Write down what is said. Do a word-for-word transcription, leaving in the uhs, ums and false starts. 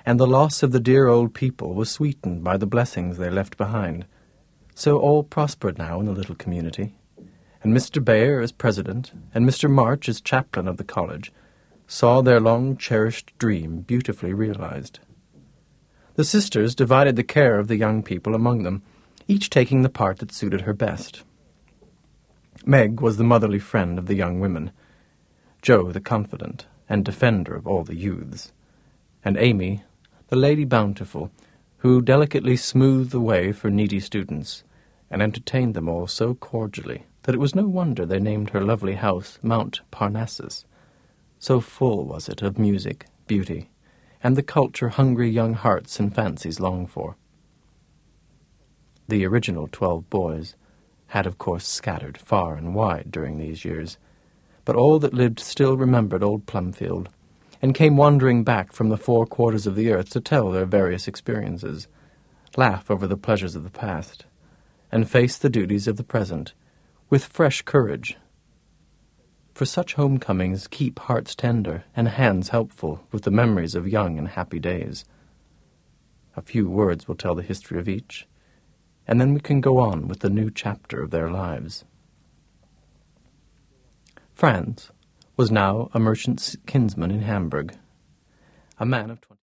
and the loss of the dear old people was sweetened by the blessings they left behind. So all prospered now in the little community, and Mister Bayer as president, and Mister March as chaplain of the college, saw their long-cherished dream beautifully realized. The sisters divided the care of the young people among them, each taking the part that suited her best. Meg was the motherly friend of the young women, Jo the confidant and defender of all the youths, and Amy the Lady Bountiful, who delicately smoothed the way for needy students, and entertained them all so cordially that it was no wonder they named her lovely house Mount Parnassus. So full was it of music, beauty, and the culture hungry young hearts and fancies long for. The original twelve boys had of course scattered far and wide during these years, but all that lived still remembered old Plumfield, and came wandering back from the four quarters of the earth to tell their various experiences, laugh over the pleasures of the past, and face the duties of the present with fresh courage. For such homecomings keep hearts tender and hands helpful with the memories of young and happy days. A few words will tell the history of each, and then we can go on with the new chapter of their lives. Franz was now a merchant's kinsman in Hamburg, a man of twenty.